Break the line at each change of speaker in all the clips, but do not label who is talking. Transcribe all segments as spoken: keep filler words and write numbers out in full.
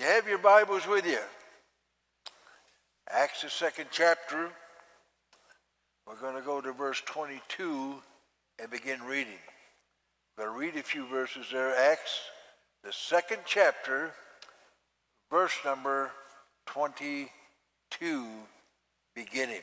You have your Bibles with you. Acts, the second chapter. We're going to go to verse twenty-two and begin reading. We're going to read a few verses there. Acts, the second chapter, verse number twenty-two, beginning.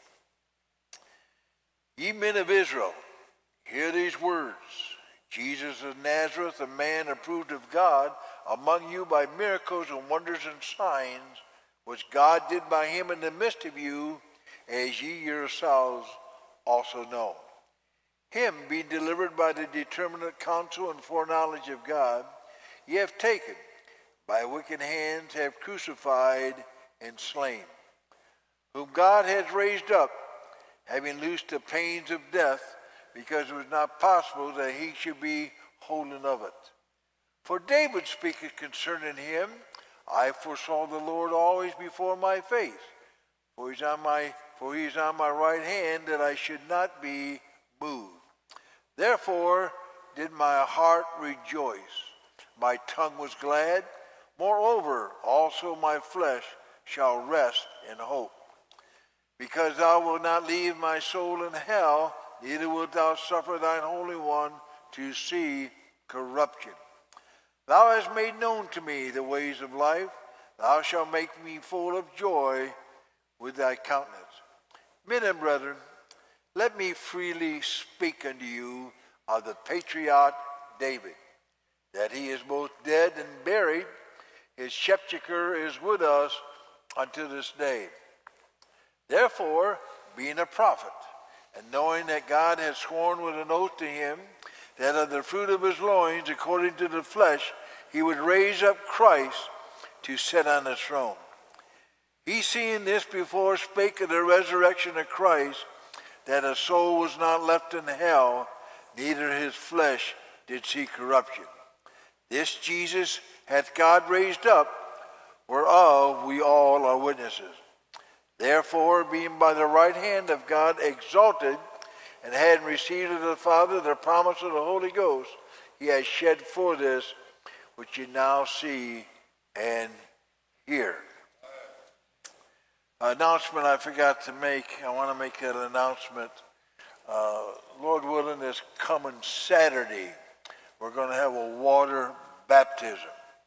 Ye men of Israel, hear these words. Jesus of Nazareth, a man approved of God among you by miracles and wonders and signs, which God did by him in the midst of you, as ye yourselves also know. Him being delivered by the determinate counsel and foreknowledge of God, ye have taken, by wicked hands have crucified and slain, whom God has raised up, having loosed the pains of death, because it was not possible that he should be holden of it. For David speaketh concerning him, I foresaw the Lord always before my face, for he is on my, for he is on my right hand, that I should not be moved. Therefore did my heart rejoice, my tongue was glad, moreover also my flesh shall rest in hope. Because thou wilt not leave my soul in hell, neither wilt thou suffer thine Holy One to see corruption. Thou hast made known to me the ways of life. Thou shalt make me full of joy with thy countenance. Men and brethren, let me freely speak unto you of the patriarch David, that he is both dead and buried. His sepulchre is with us unto this day. Therefore, being a prophet, and knowing that God has sworn with an oath to him, that of the fruit of his loins, according to the flesh, he would raise up Christ to sit on his throne. He, seeing this before, spake of the resurrection of Christ, that a soul was not left in hell, neither his flesh did see corruption. This Jesus hath God raised up, whereof we all are witnesses. Therefore, being by the right hand of God exalted, and had received of the Father the promise of the Holy Ghost, he has shed forth this, which you now see and hear. An announcement I forgot to make. I want to make that announcement. Uh, Lord willing, this coming Saturday, we're going to have a water baptism.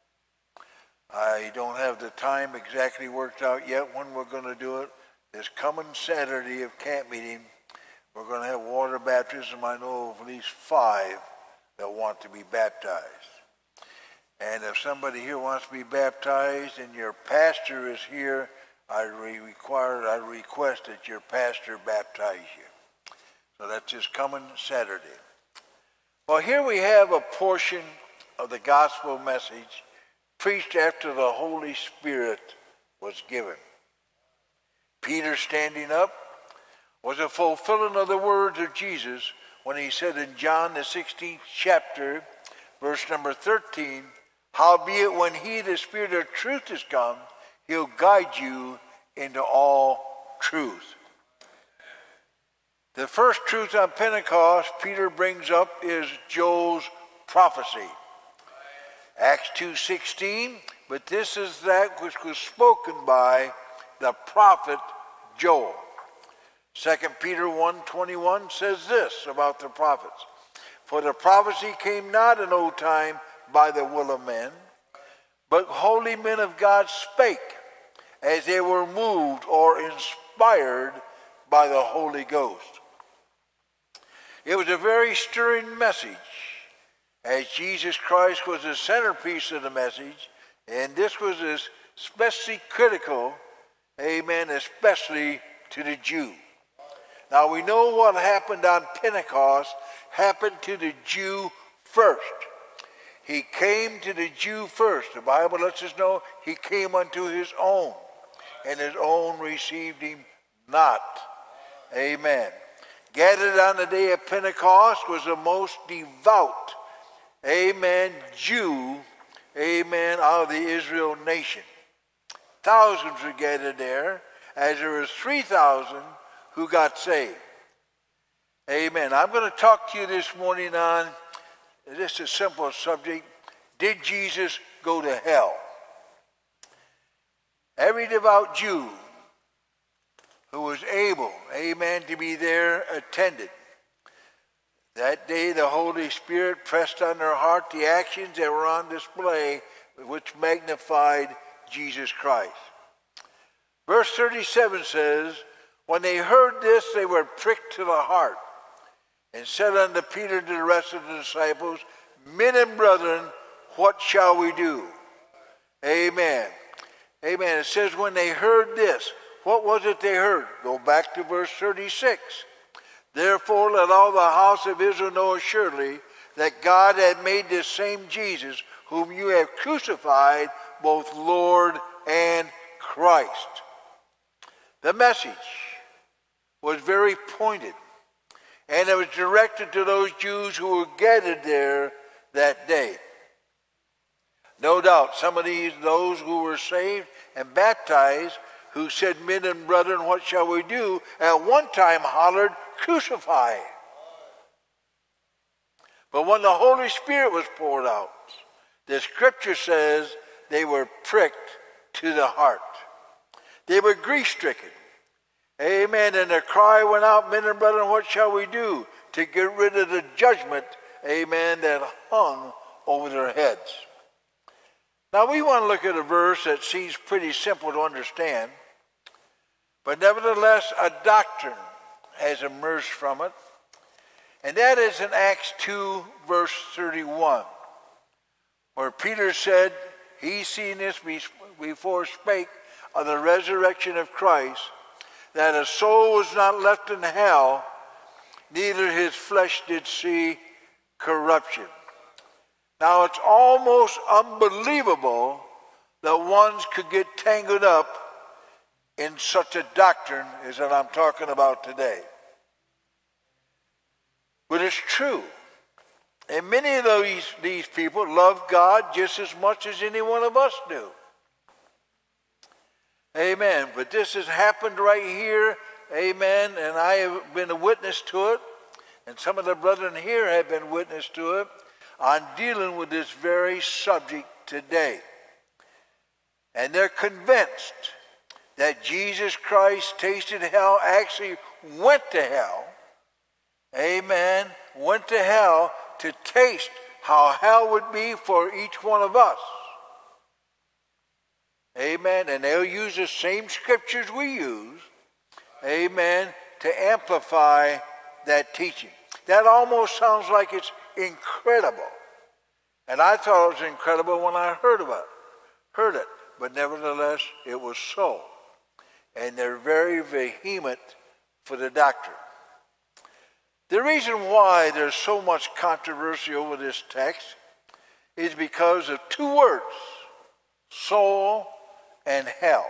I don't have the time exactly worked out yet when we're going to do it. This coming Saturday of camp meeting, we're going to have water baptism. I know of at least five that want to be baptized. And if somebody here wants to be baptized and your pastor is here, I re- require, I request that your pastor baptize you. So that's just coming Saturday. Well, here we have a portion of the gospel message preached after the Holy Spirit was given. Peter, standing up, was a fulfilling of the words of Jesus when he said in John the sixteenth chapter, verse number thirteen, howbeit when he, the Spirit of truth, is come, he'll guide you into all truth. The first truth on Pentecost Peter brings up is Joel's prophecy. Acts two sixteen, but this is that which was spoken by the prophet Joel. Second Peter one twenty-one says this about the prophets. For the prophecy came not in old time by the will of men, but holy men of God spake, as they were moved or inspired by the Holy Ghost. It was a very stirring message, as Jesus Christ was the centerpiece of the message, and this was especially critical, amen, especially to the Jew. Now we know what happened on Pentecost happened to the Jew first. He came to the Jew first. The Bible lets us know he came unto his own, and his own received him not. Amen. Gathered on the day of Pentecost was the most devout, amen, Jew, amen, out of the Israel nation. Thousands were gathered there, as there was three thousand who got saved. Amen. I'm going to talk to you this morning on this is a simple subject. Did Jesus go to hell? every devout Jew who was able, amen, to be there attended. That day the Holy Spirit pressed on their heart the actions that were on display, which magnified Jesus Christ. Verse thirty-seven says, when they heard this, they were pricked to the heart, and said unto Peter and to the rest of the disciples, men and brethren, what shall we do? Amen. Amen. It says when they heard this, what was it they heard? Go back to verse thirty-six. Therefore let all the house of Israel know assuredly that God had made this same Jesus, whom you have crucified, both Lord and Christ. The message was very pointed, and it was directed to those Jews who were gathered there that day. No doubt some of these, those who were saved and baptized, who said, men and brethren, what shall we do? At one time hollered, crucify. But when the Holy Spirit was poured out, the scripture says they were pricked to the heart. They were grief-stricken. Amen. And the cry went out, men and brethren, what shall we do? To get rid of the judgment, amen, that hung over their heads. Now we want to look at a verse that seems pretty simple to understand, but nevertheless a doctrine has emerged from it, and that is in Acts two, verse thirty-one, where Peter said, he seen this before spake of the resurrection of Christ, that a soul was not left in hell, neither his flesh did see corruption. Now it's almost unbelievable that ones could get tangled up in such a doctrine as that I'm talking about today. But it's true. And many of these, these people love God just as much as any one of us do. Amen. But this has happened right here. Amen. And I have been a witness to it. And some of the brethren here have been witness to it. On dealing with this very subject today. And they're convinced that Jesus Christ tasted hell, actually went to hell. Amen. Went to hell to taste how hell would be for each one of us. Amen. And they'll use the same scriptures we use. Amen. To amplify that teaching. That almost sounds like it's incredible. And I thought it was incredible when I heard about it. Heard it. But nevertheless, it was so. And they're very vehement for the doctrine. The reason why there's so much controversy over this text is because of two words, soul and hell.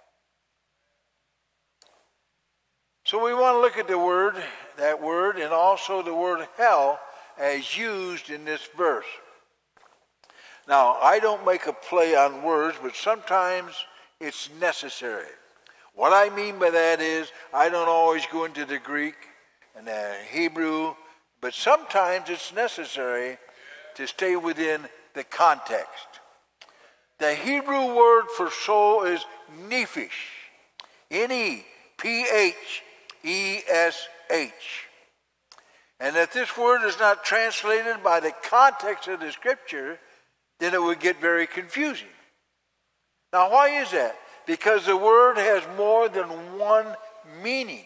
So we want to look at the word, that word, and also the word hell as used in this verse. Now, I don't make a play on words, but sometimes it's necessary. What I mean by that is I don't always go into the Greek and the Hebrew, but sometimes it's necessary to stay within the context. The Hebrew word for soul is nephesh, N E P H E S H. And if this word is not translated by the context of the scripture, then it would get very confusing. Now, why is that? Because the word has more than one meaning.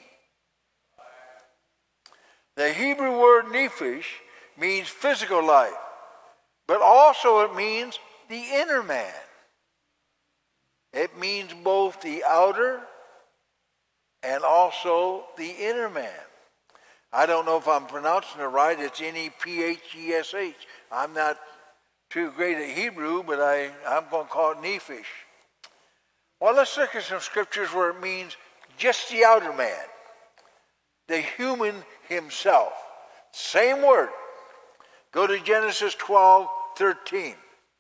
The Hebrew word nephesh means physical life, but also it means the inner man. It means both the outer and also the inner man. I don't know if I'm pronouncing it right. It's N E P H E S H. I'm not too great at Hebrew, but I, I'm going to call it nephesh. Well, let's look at some scriptures where it means just the outer man, the human himself. Same word. Go to Genesis twelve thirteen.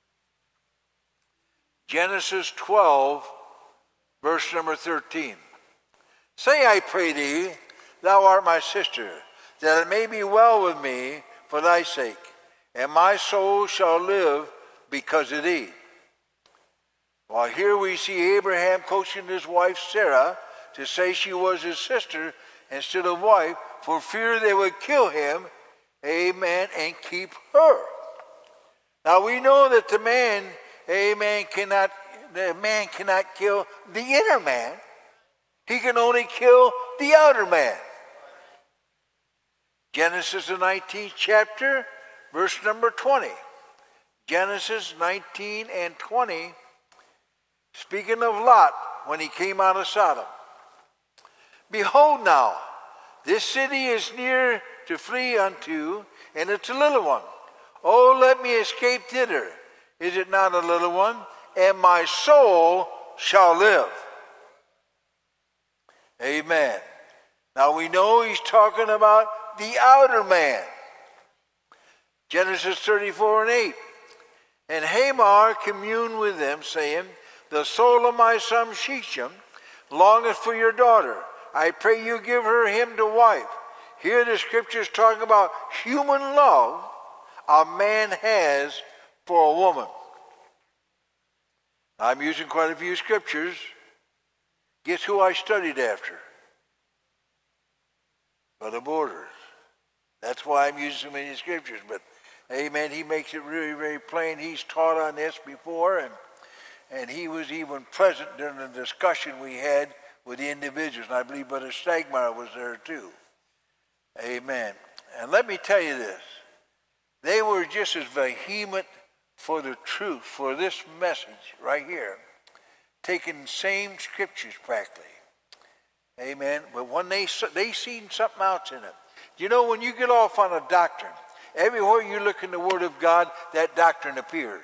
Genesis twelve, verse number thirteen. Say, I pray thee, thou art my sister, that it may be well with me for thy sake, and my soul shall live because of thee. Well, here we see Abraham coaching his wife Sarah to say she was his sister instead of wife for fear they would kill him, amen, and keep her. Now we know that the man, amen, cannot, the man cannot kill the inner man. He can only kill the outer man. Genesis the nineteenth chapter, verse number twenty. Genesis nineteen and twenty, speaking of Lot when he came out of Sodom. Behold now, this city is near to flee unto, and it's a little one. Oh, let me escape thither. Is it not a little one? And my soul shall live. Amen. Now we know he's talking about the outer man. Genesis thirty-four and eight. And Hamor communed with them, saying, the soul of my son Shechem longeth for your daughter. I pray you give her him to wife. Here the scriptures talking about human love a man has for a woman. I'm using quite a few scriptures. Guess who I studied after? Brother Borders. That's why I'm using so many scriptures. But, amen, he makes it really, very plain. He's taught on this before, and, and he was even present during the discussion we had with the individuals. And I believe Brother Stagmeyer was there too. Amen. And let me tell you this. They were just as vehement for the truth, for this message right here, taking same scriptures practically. Amen. But when they they seen something else in it. You know, when you get off on a doctrine, everywhere you look in the Word of God, that doctrine appears.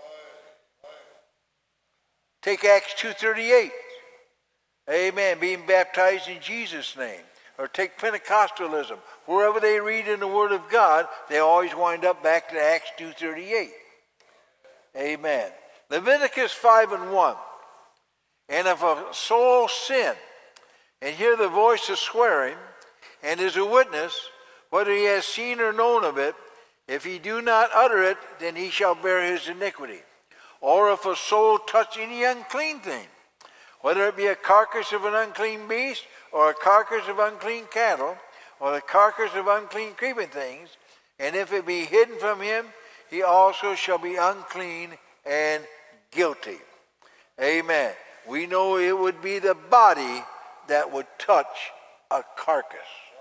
Take Acts two thirty-eight. Amen. Being baptized in Jesus' name. Or take Pentecostalism. Wherever they read in the Word of God, they always wind up back to Acts two thirty-eight. Amen. Leviticus five and one. And if a soul sin, and hear the voice of swearing, and is a witness, whether he has seen or known of it, if he do not utter it, then he shall bear his iniquity. Or if a soul touch any unclean thing, whether it be a carcass of an unclean beast, or a carcass of unclean cattle, or the carcass of unclean creeping things, and if it be hidden from him, he also shall be unclean and guilty. Amen. We know it would be the body that would touch a carcass.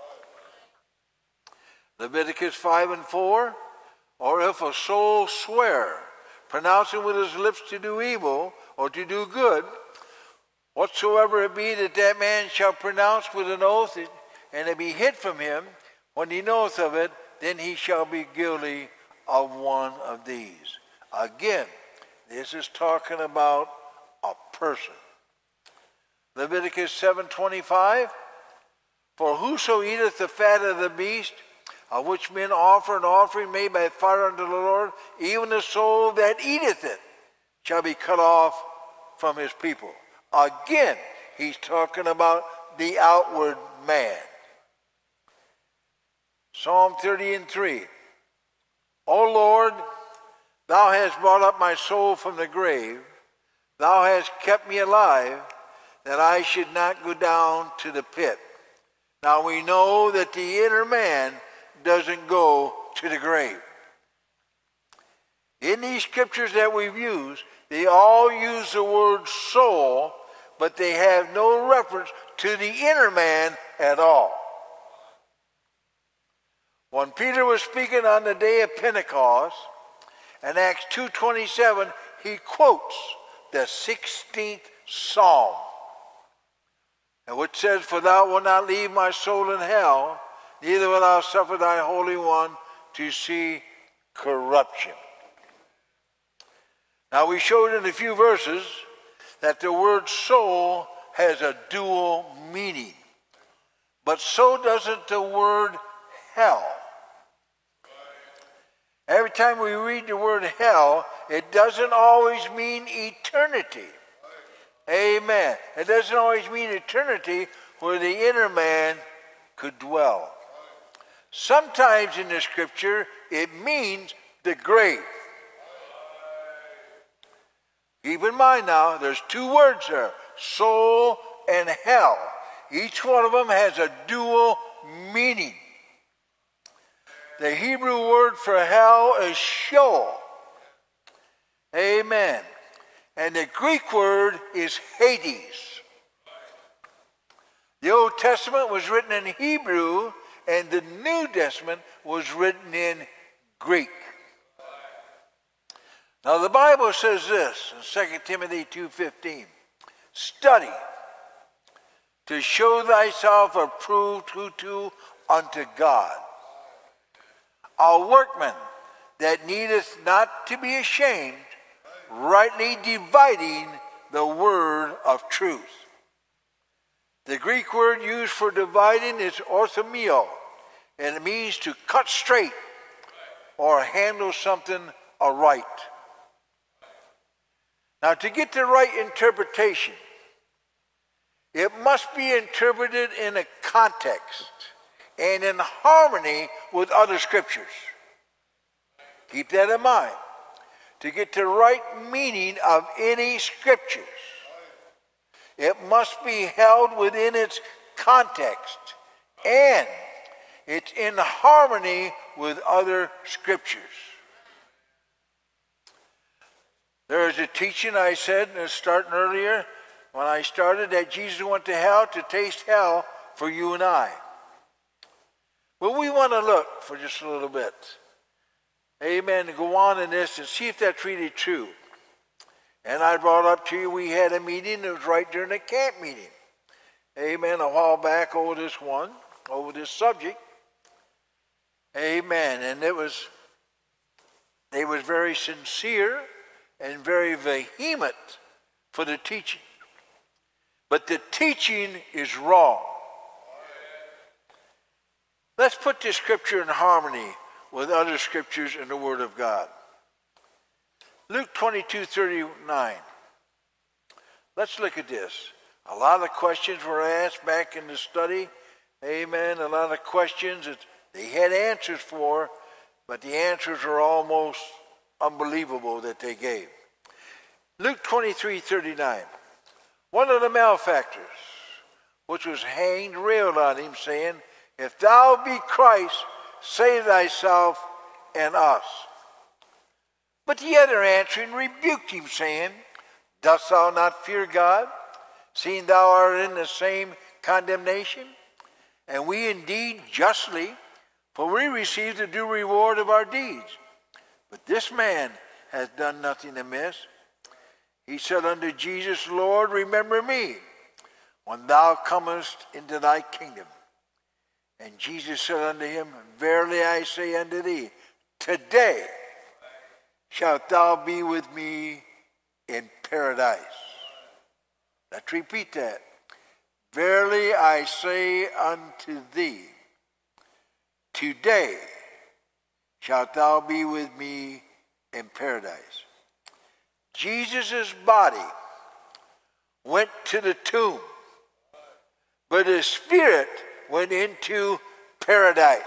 Leviticus five and four, or if a soul swear, pronouncing with his lips to do evil or to do good, whatsoever it be that that man shall pronounce with an oath, and it be hid from him, when he knoweth of it, then he shall be guilty of one of these. Again, this is talking about a person. Leviticus seven twenty-five, for whoso eateth the fat of the beast, of which men offer an offering made by fire unto the Lord, even the soul that eateth it shall be cut off from his people. Again, he's talking about the outward man. Psalm thirty and three. O Lord, thou hast brought up my soul from the grave. Thou hast kept me alive, that I should not go down to the pit. Now we know that the inner man doesn't go to the grave. In these scriptures that we've used, they all use the word soul, but they have no reference to the inner man at all. When Peter was speaking on the day of Pentecost, in Acts two twenty-seven, he quotes the sixteenth Psalm, and which says, for thou wilt not leave my soul in hell, neither wilt thou suffer thy Holy One to see corruption. Now we showed in a few verses that the word soul has a dual meaning. But so doesn't the word hell. Every time we read the word hell, it doesn't always mean eternity. Amen. It doesn't always mean eternity where the inner man could dwell. Sometimes in the scripture, it means the grave. Keep in mind now, there's two words there, soul and hell. Each one of them has a dual meaning. The Hebrew word for hell is Sheol. Amen. And the Greek word is Hades. The Old Testament was written in Hebrew, and the New Testament was written in Greek. Now the Bible says this in Second Timothy two fifteen, study to show thyself approved to unto God, a workman that needeth not to be ashamed, rightly dividing the word of truth. The Greek word used for dividing is orthomio, and it means to cut straight or handle something aright. Now, to get the right interpretation, it must be interpreted in a context and in harmony with other scriptures. Keep that in mind. To get the right meaning of any scriptures, it must be held within its context and it's in harmony with other scriptures. There is a teaching I said, starting earlier, when I started, that Jesus went to hell to taste hell for you and I. But we want to look for just a little bit. Amen. To go on in this and see if that's really true. And I brought up to you, we had a meeting, it was right during the camp meeting. Amen. A while back over this one, over this subject. Amen. And it was, they was very sincere and very vehement for the teaching. But the teaching is wrong. Let's put this scripture in harmony with other scriptures in the Word of God. Luke twenty-two thirty-nine. Let's look at this. A lot of questions were asked back in the study. Amen. A lot of questions that they had answers for, but the answers are almost unbelievable that they gave. Luke twenty-three thirty-nine. One of the malefactors, which was hanged, railed on him, saying, if thou be Christ, save thyself and us. But the other answering rebuked him, saying, dost thou not fear God, seeing thou art in the same condemnation? And we indeed justly, for we receive the due reward of our deeds. But this man has done nothing amiss. He said unto Jesus, Lord, remember me when thou comest into thy kingdom. And Jesus said unto him, verily I say unto thee, today shalt thou be with me in paradise. Let's repeat that. Verily I say unto thee, today shalt thou be with me in paradise. Jesus' body went to the tomb, but his spirit went into paradise.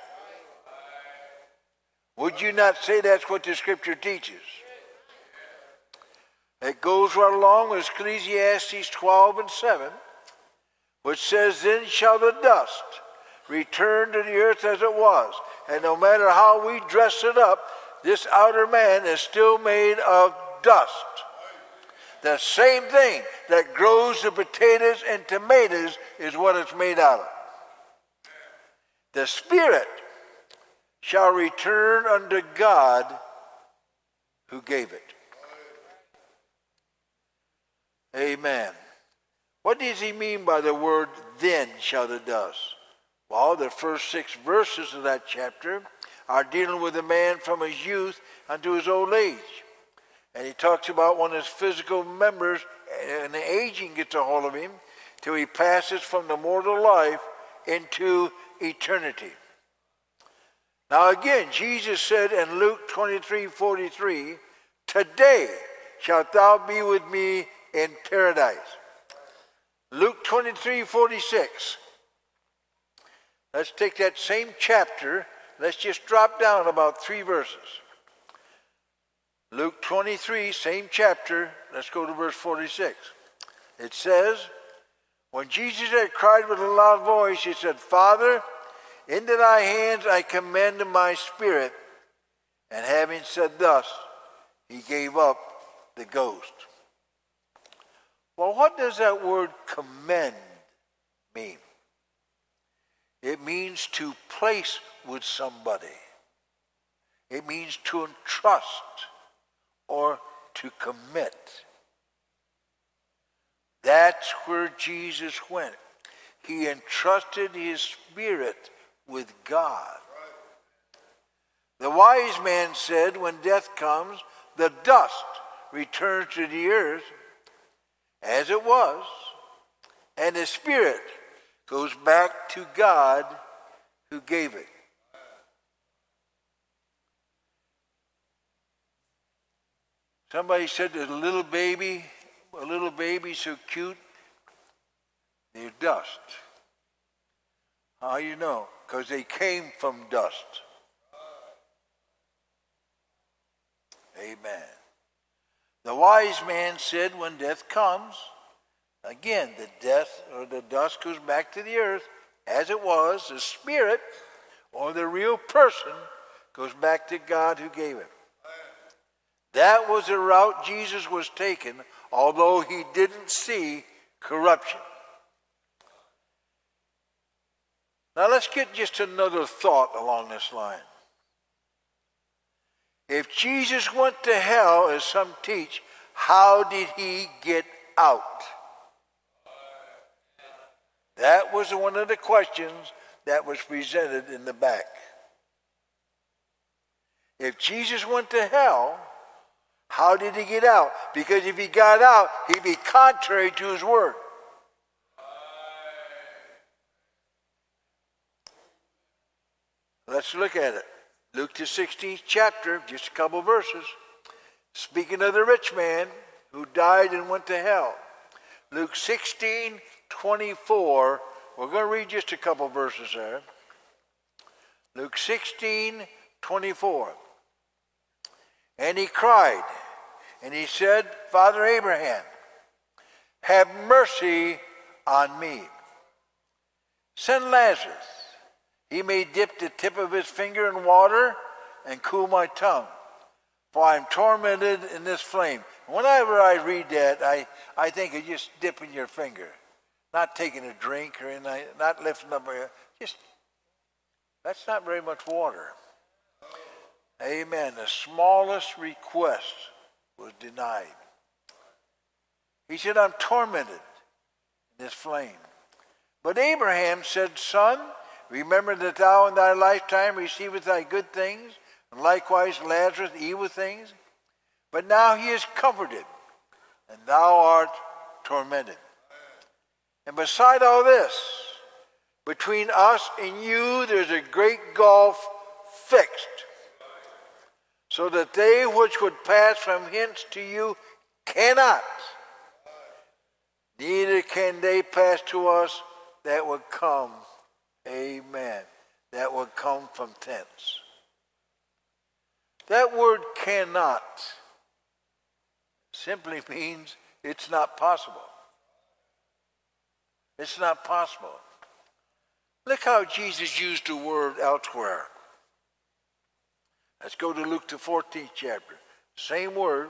Would you not say that's what the scripture teaches? It goes right along with Ecclesiastes twelve and seven, which says, then shall the dust return to the earth as it was. And no matter how we dress it up, this outer man is still made of dust. The same thing that grows the potatoes and tomatoes is what it's made out of. The spirit shall return unto God who gave it. Amen. What does he mean by the word, then shall the dust? Well, the first six verses of that chapter are dealing with a man from his youth unto his old age. And he talks about when his physical members and the aging gets a hold of him till he passes from the mortal life into eternity. Now again, Jesus said in Luke twenty-three forty-three, today shalt thou be with me in paradise. Luke twenty-three forty-six. Let's take that same chapter. Let's just drop down about three verses. Luke twenty-three, same chapter. Let's go to verse forty-six. It says, when Jesus had cried with a loud voice, he said, Father, into thy hands I commend my spirit. And having said thus, he gave up the ghost. Well, what does that word commend mean? It means to place with somebody. It means to entrust or to commit. That's where Jesus went. He entrusted his spirit with God. The wise man said, when death comes, the dust returns to the earth as it was, and the spirit goes back to God who gave it. Somebody said that a little baby, a little baby so cute, they're dust. How you know? Because they came from dust. Amen. The wise man said when death comes, again, the death or the dust goes back to the earth as it was. The spirit or the real person goes back to God who gave it. That was the route Jesus was taking, although he didn't see corruption. Now let's get just another thought along this line. If Jesus went to hell, as some teach, how did he get out? That was one of the questions that was presented in the back. If Jesus went to hell, how did he get out? Because if he got out, he'd be contrary to his word. Let's look at it. Luke the sixteenth chapter, just a couple verses. Speaking of the rich man who died and went to hell. Luke sixteen twenty-four. We're going to read just a couple verses there. Luke sixteen twenty-four. And he cried, and he said, Father Abraham, have mercy on me. Send Lazarus. He may dip the tip of his finger in water and cool my tongue, for I am tormented in this flame. Whenever I read that, I, I think of just dipping your finger, not taking a drink or anything, not lifting up your, just, that's not very much water. Amen. The smallest request was denied. He said, I'm tormented in this flame. But Abraham said, Son, remember that thou in thy lifetime receivest thy good things, and likewise Lazarus evil things. But now he is comforted, and thou art tormented. And beside all this, between us and you there's a great gulf fixed, so that they which would pass from hence to you cannot, neither can they pass to us that would come. Amen. That would come from thence. That word cannot simply means it's not possible. It's not possible. Look how Jesus used the word elsewhere. Let's go to Luke the fourteenth chapter. Same word.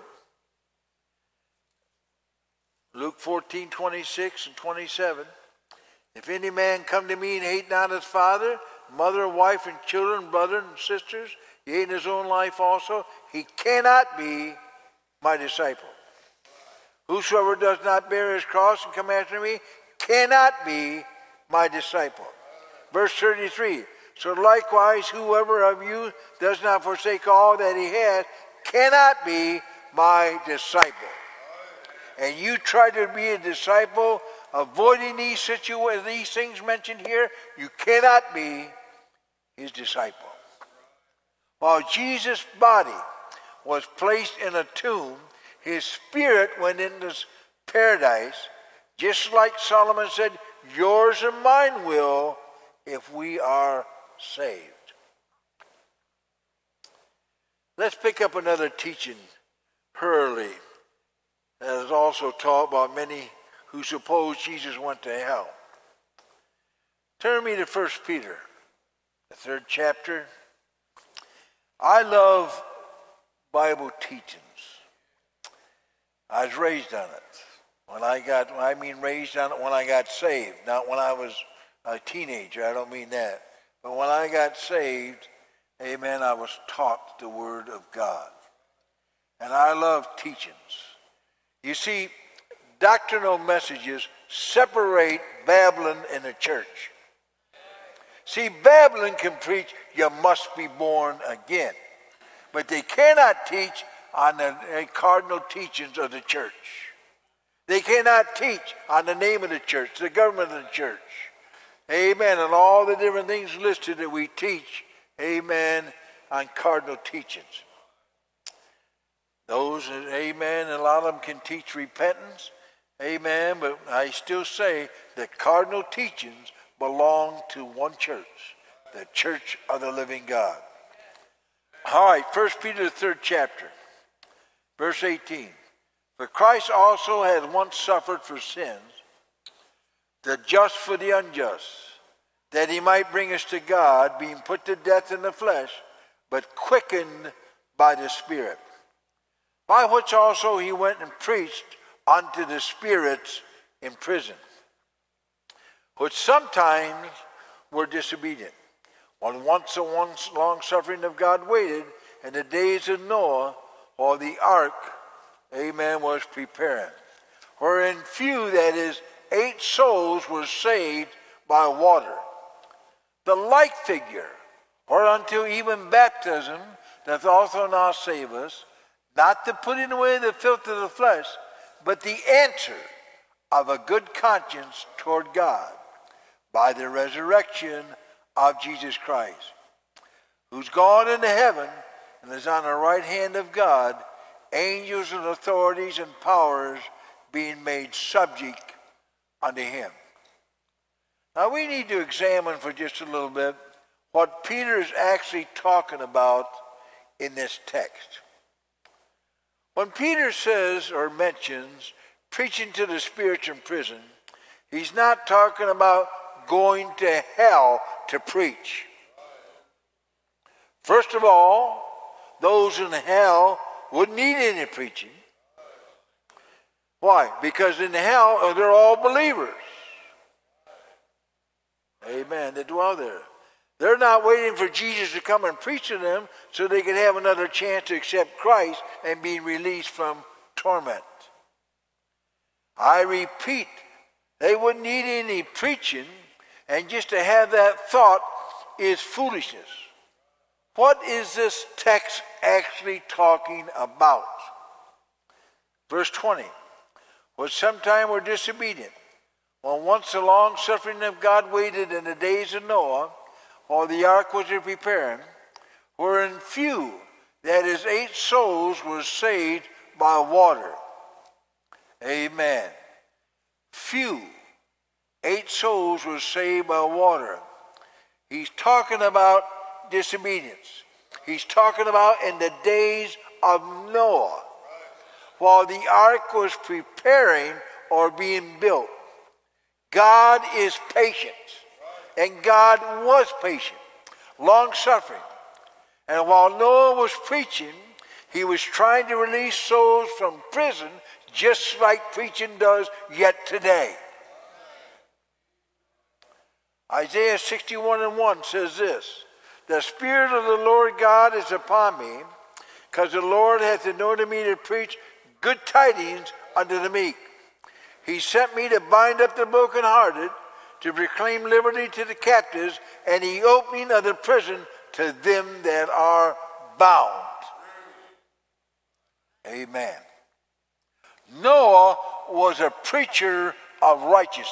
Luke fourteen, twenty-six and twenty-seven. If any man come to me and hate not his father, mother, wife, and children, brother and sisters, yea, in his own life also, he cannot be my disciple. Whosoever does not bear his cross and come after me cannot be my disciple. Verse thirty-three. So likewise, whoever of you does not forsake all that he has cannot be my disciple. And you try to be a disciple, avoiding these situations, these things mentioned here, you cannot be his disciple. While Jesus' body was placed in a tomb, his spirit went into paradise, just like Solomon said, yours and mine will, if we are saved. Let's pick up another teaching Hurley has also taught about many who suppose Jesus went to hell. Turn me to First Peter, the third chapter. I love Bible teachings. I was raised on it. When I got, I mean raised on it when I got saved, not when I was a teenager. I don't mean that. But when I got saved, amen, I was taught the Word of God. And I love teachings. You see, doctrinal messages separate Babylon and the church. See, Babylon can preach, you must be born again. But they cannot teach on the cardinal teachings of the church. They cannot teach on the name of the church, the government of the church. Amen. And all the different things listed that we teach, amen, on cardinal teachings. Those, amen, and a lot of them can teach repentance, amen, but I still say that cardinal teachings belong to one church, the church of the living God. All right, First Peter, the third chapter, verse eighteen. For Christ also had once suffered for sins, the just for the unjust, that he might bring us to God, being put to death in the flesh, but quickened by the Spirit. By which also he went and preached unto the spirits in prison, which sometimes were disobedient, when once the once long suffering of God waited, in the days of Noah, while the ark, amen, was preparing, wherein few, that is, eight souls were saved by water. The like figure, whereunto even baptism doth also now save us, not the putting away the filth of the flesh, but the answer of a good conscience toward God by the resurrection of Jesus Christ, who's gone into heaven and is on the right hand of God, angels and authorities and powers being made subject unto him. Now we need to examine for just a little bit what Peter is actually talking about in this text. When Peter says or mentions preaching to the spirits in prison, he's not talking about going to hell to preach. First of all, those in hell wouldn't need any preaching. Why? Because in hell, they're all believers. Amen. They dwell there. They're not waiting for Jesus to come and preach to them so they can have another chance to accept Christ and be released from torment. I repeat, they wouldn't need any preaching, and just to have that thought is foolishness. What is this text actually talking about? Verse twenty. Was sometime were disobedient, when once the long suffering of God waited in the days of Noah, while the ark was preparing, wherein few, that is, eight souls, were saved by water. Amen. Few, eight souls were saved by water. He's talking about disobedience. He's talking about in the days of Noah, while the ark was preparing or being built. God is patient. And God was patient, long-suffering. And while Noah was preaching, he was trying to release souls from prison, just like preaching does yet today. Isaiah sixty-one and one says this: the Spirit of the Lord God is upon me, because the Lord hath anointed me to preach good tidings unto the meek. He sent me to bind up the brokenhearted, to proclaim liberty to the captives, and the opening of the prison to them that are bound. Amen. Noah was a preacher of righteousness.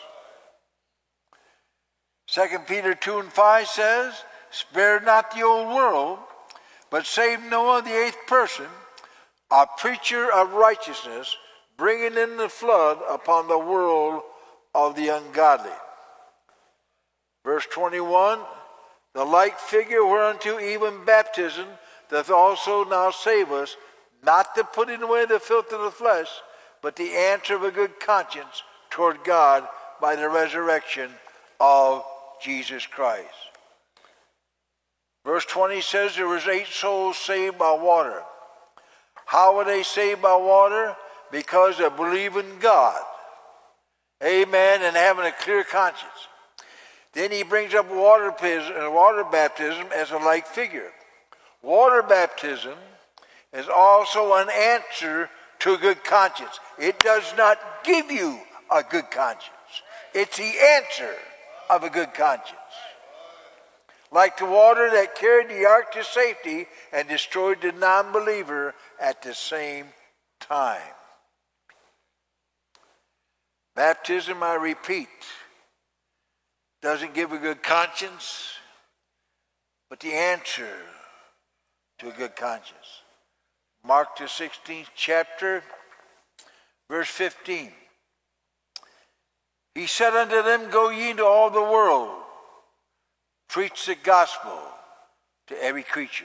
Second Peter two and five says, spare not the old world, but save Noah the eighth person, a preacher of righteousness, bringing in the flood upon the world of the ungodly. Verse twenty-one, the like figure whereunto even baptism doth also now save us, not the putting away the filth of the flesh, but the answer of a good conscience toward God by the resurrection of Jesus Christ. Verse twenty says there was eight souls saved by water. How were they saved by water? Because they believe in God. Amen, and having a clear conscience. Then he brings up water, water baptism as a like figure. Water baptism is also an answer to a good conscience. It does not give you a good conscience. It's the answer of a good conscience. Like the water that carried the ark to safety and destroyed the non-believer at the same time. Baptism, I repeat, doesn't give a good conscience, but the answer to a good conscience. Mark the sixteenth chapter, verse fifteen. He said unto them, Go ye into all the world, preach the gospel to every creature.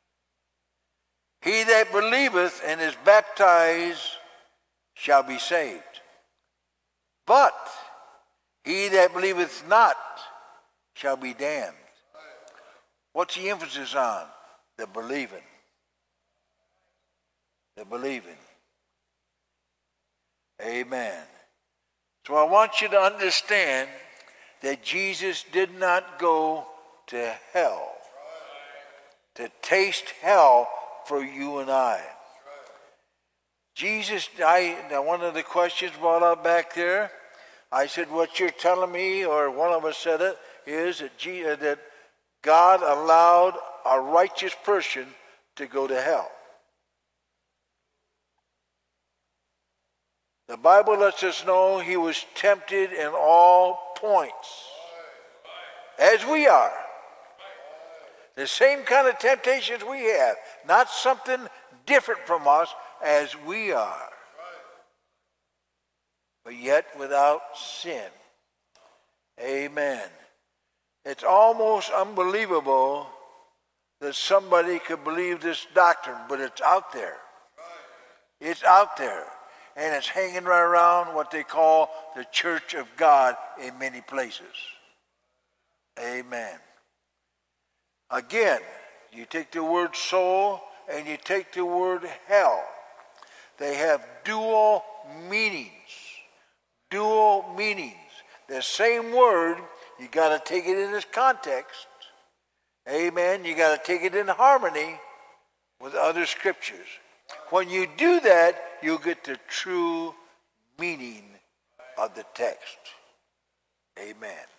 He that believeth and is baptized shall be saved. But he that believeth not shall be damned. What's the emphasis on? The believing. The believing. Amen. So I want you to understand that Jesus did not go to hell to taste hell for you and I. Jesus, I, one of the questions brought up back there, I said, what you're telling me, or one of us said it, is that, Jesus, that God allowed a righteous person to go to hell. The Bible lets us know he was tempted in all points, as we are. The same kind of temptations we have, not something different from us, as we are, but yet without sin. Amen. It's almost unbelievable that somebody could believe this doctrine, but it's out there. It's out there, and it's hanging right around what they call the Church of God in many places. Amen. Again, you take the word soul and you take the word hell. They have dual meanings. Dual meanings. The same word, you got to take it in its context. Amen. You got to take it in harmony with other scriptures. When you do that, you'll get the true meaning of the text. Amen.